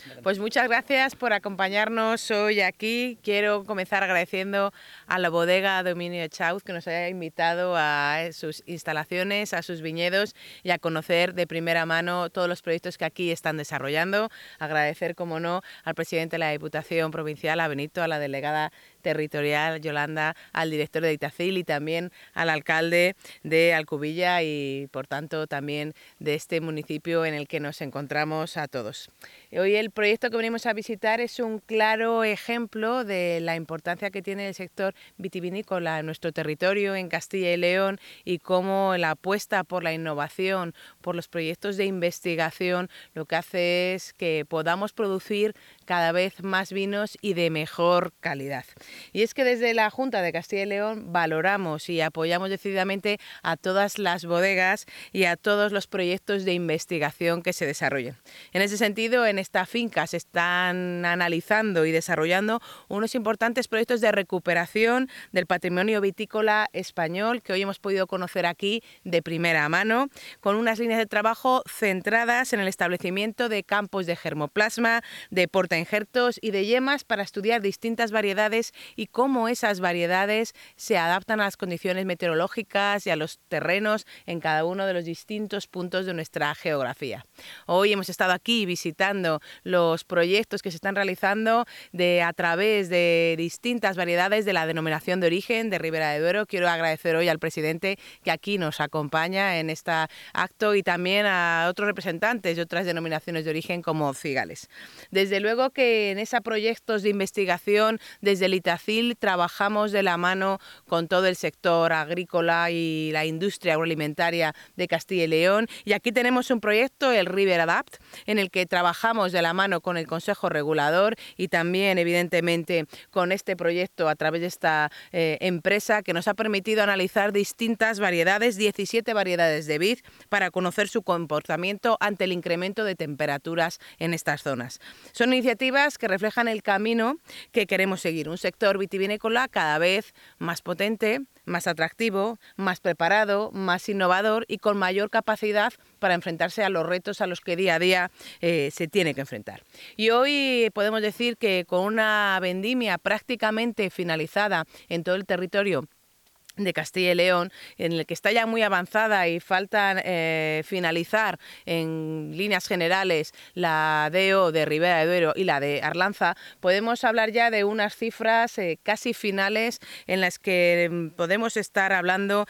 Pues muchas gracias por acompañarnos hoy aquí. Quiero comenzar agradeciendo a la bodega Dominio Chauz que nos haya invitado a sus instalaciones, a sus viñedos y a conocer de primera mano todos los proyectos que aquí están desarrollando. Agradecer, como no, al presidente de la Diputación Provincial, a Benito, a la delegada territorial Yolanda, al director de Itacil y también al alcalde de Alcubilla y, por tanto, también de este municipio en el que nos encontramos a todos. Hoy el proyecto que venimos a visitar es un claro ejemplo de la importancia que tiene el sector vitivinícola en nuestro territorio, en Castilla y León, y cómo la apuesta por la innovación, por los proyectos de investigación, lo que hace es que podamos producir cada vez más vinos y de mejor calidad. Y es que desde la Junta de Castilla y León valoramos y apoyamos decididamente a todas las bodegas y a todos los proyectos de investigación que se desarrollen. En ese sentido, en esta finca se están analizando y desarrollando unos importantes proyectos de recuperación del patrimonio vitícola español que hoy hemos podido conocer aquí de primera mano, con unas líneas de trabajo centradas en el establecimiento de campos de germoplasma, de portainjertos y de yemas para estudiar distintas variedades y cómo esas variedades se adaptan a las condiciones meteorológicas y a los terrenos en cada uno de los distintos puntos de nuestra geografía. Hoy hemos estado aquí visitando los proyectos que se están realizando a través de distintas variedades de la denominación de origen de Ribera de Duero. Quiero agradecer hoy al presidente que aquí nos acompaña en este acto y también a otros representantes de otras denominaciones de origen como Cigales. Desde luego que en esos proyectos de investigación desde el Itacil trabajamos de la mano con todo el sector agrícola y la industria agroalimentaria de Castilla y León, y aquí tenemos un proyecto, el River Adapt, en el que trabajamos de la mano con el Consejo Regulador y también evidentemente con este proyecto a través de esta empresa que nos ha permitido analizar distintas variedades, 17 variedades de vid, para conocer su comportamiento ante el incremento de temperaturas en estas zonas. Son iniciativas que reflejan el camino que queremos seguir, un sector vitivinícola cada vez más potente, más atractivo, más preparado, más innovador y con mayor capacidad para enfrentarse a los retos a los que día a día se tiene que enfrentar. Y hoy podemos decir que con una vendimia prácticamente finalizada en todo el territorio de Castilla y León, en el que está ya muy avanzada y falta finalizar en líneas generales la DO de Ribera de Duero y la de Arlanza, podemos hablar ya de unas cifras casi finales en las que podemos estar hablando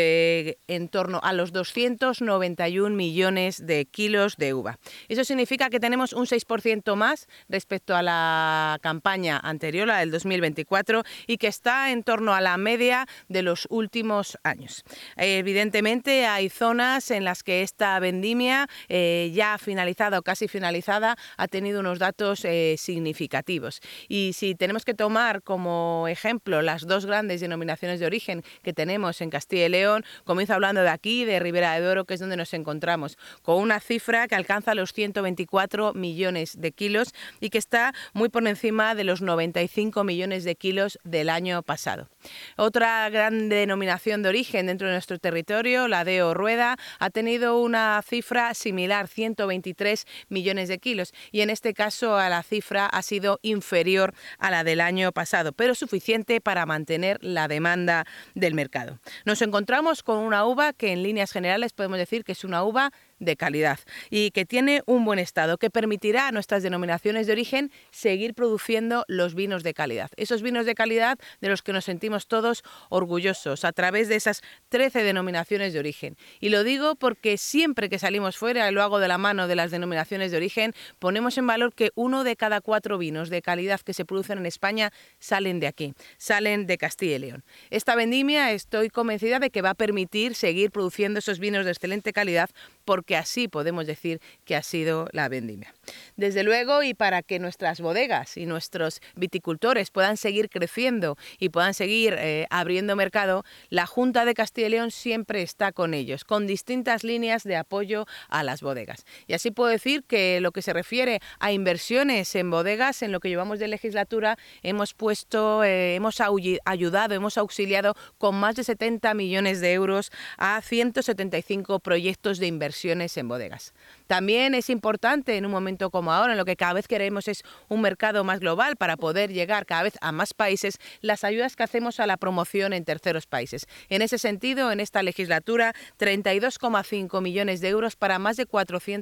de en torno a los 291 millones de kilos de uva. Eso significa que tenemos un 6% más respecto a la campaña anterior, la del 2024, y que está en torno a la media de los últimos años. Evidentemente hay zonas en las que esta vendimia ya finalizada o casi finalizada ha tenido unos datos significativos, y si tenemos que tomar como ejemplo las dos grandes denominaciones de origen que tenemos en Castilla y León, comienzo hablando de aquí, de Ribera de Duero, que es donde nos encontramos, con una cifra que alcanza los 124 millones de kilos y que está muy por encima de los 95 millones de kilos del año pasado. Otra gran denominación de origen dentro de nuestro territorio, la DO Rueda, ha tenido una cifra similar, 123 millones de kilos, y en este caso la cifra ha sido inferior a la del año pasado, pero suficiente para mantener la demanda del mercado. Nos encontramos con una uva que en líneas generales podemos decir que es una uva de calidad y que tiene un buen estado, que permitirá a nuestras denominaciones de origen seguir produciendo los vinos de calidad. Esos vinos de calidad de los que nos sentimos todos orgullosos a través de esas 13 denominaciones de origen. Y lo digo porque siempre que salimos fuera, y lo hago de la mano de las denominaciones de origen, ponemos en valor que 1 de cada 4 vinos de calidad que se producen en España salen de aquí, salen de Castilla y León. Esta vendimia estoy convencida de que va a permitir seguir produciendo esos vinos de excelente calidad, porque así podemos decir que ha sido la vendimia. Desde luego, y para que nuestras bodegas y nuestros viticultores puedan seguir creciendo y puedan seguir abriendo mercado, la Junta de Castilla y León siempre está con ellos, con distintas líneas de apoyo a las bodegas. Y así puedo decir que lo que se refiere a inversiones en bodegas, en lo que llevamos de legislatura, hemos ayudado, hemos auxiliado con más de 70 millones de euros a 175 proyectos de inversiones en bodegas. También es importante en un momento como ahora, en lo que cada vez queremos es un mercado más global para poder llegar cada vez a más países, las ayudas que hacemos a la promoción en terceros países. En ese sentido, en esta legislatura, 32,5 millones de euros para más de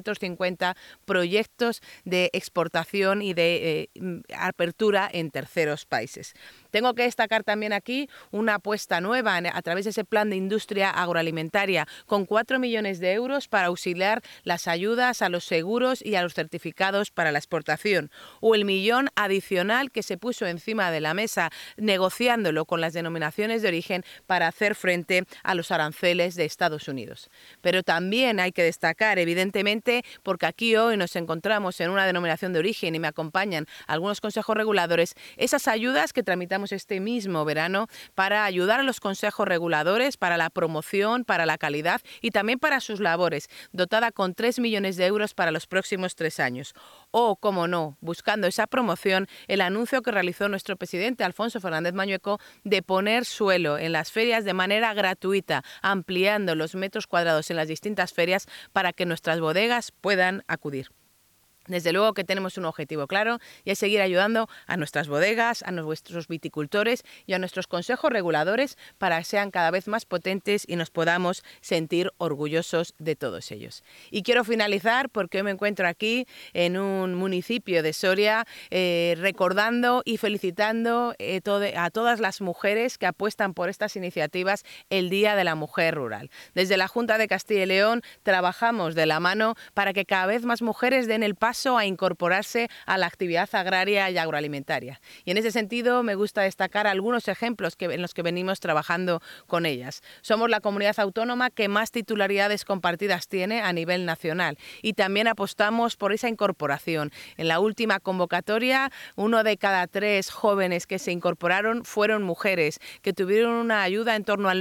450 proyectos de exportación y de apertura en terceros países. Tengo que destacar también aquí una apuesta nueva a través de ese plan de industria agroalimentaria con 4 millones de euros para auxiliar las ayudas a los seguros y a los certificados para la exportación, o el millón adicional que se puso encima de la mesa negociándolo con las denominaciones de origen para hacer frente a los aranceles de Estados Unidos. Pero también hay que destacar, evidentemente, porque aquí hoy nos encontramos en una denominación de origen y me acompañan algunos consejos reguladores, esas ayudas que tramitamos este mismo verano para ayudar a los consejos reguladores para la promoción, para la calidad y también para sus labores, dotada con 3 millones de euros para los próximos 3 años. O, como no, buscando esa promoción, el anuncio que realizó nuestro presidente Alfonso Fernández Mañueco de poner suelo en las ferias de manera gratuita, ampliando los metros cuadrados en las distintas ferias para que nuestras bodegas puedan acudir. Desde luego que tenemos un objetivo claro y es seguir ayudando a nuestras bodegas, a nuestros viticultores y a nuestros consejos reguladores para que sean cada vez más potentes y nos podamos sentir orgullosos de todos ellos. Y quiero finalizar porque hoy me encuentro aquí en un municipio de Soria recordando y felicitando a todas las mujeres que apuestan por estas iniciativas el Día de la Mujer Rural. Desde la Junta de Castilla y León trabajamos de la mano para que cada vez más mujeres den el paso a incorporarse a la actividad agraria y agroalimentaria. Y en ese sentido me gusta destacar algunos ejemplos en los que venimos trabajando con ellas. Somos la comunidad autónoma que más titularidades compartidas tiene a nivel nacional y también apostamos por esa incorporación. En la última convocatoria, 1 de cada 3 jóvenes que se incorporaron fueron mujeres, que tuvieron una ayuda en torno al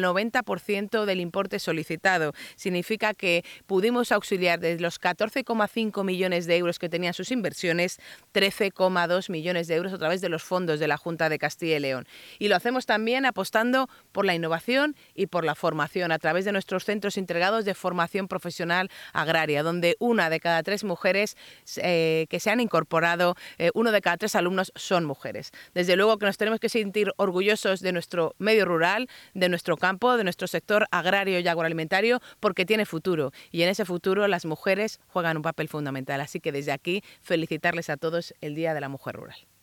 90% del importe solicitado. Significa que pudimos auxiliar de los 14,5 millones de euros que tenían sus inversiones, 13,2 millones de euros a través de los fondos de la Junta de Castilla y León. Y lo hacemos también apostando por la innovación y por la formación a través de nuestros centros integrados de formación profesional agraria, donde 1 de cada 3 mujeres que se han incorporado, 1 de cada 3 alumnos son mujeres. Desde luego que nos tenemos que sentir orgullosos de nuestro medio rural, de nuestro campo, de nuestro sector agrario y agroalimentario, porque tiene futuro. Y en ese futuro las mujeres juegan un papel fundamental. Así que desde aquí felicitarles a todos el Día de la Mujer Rural.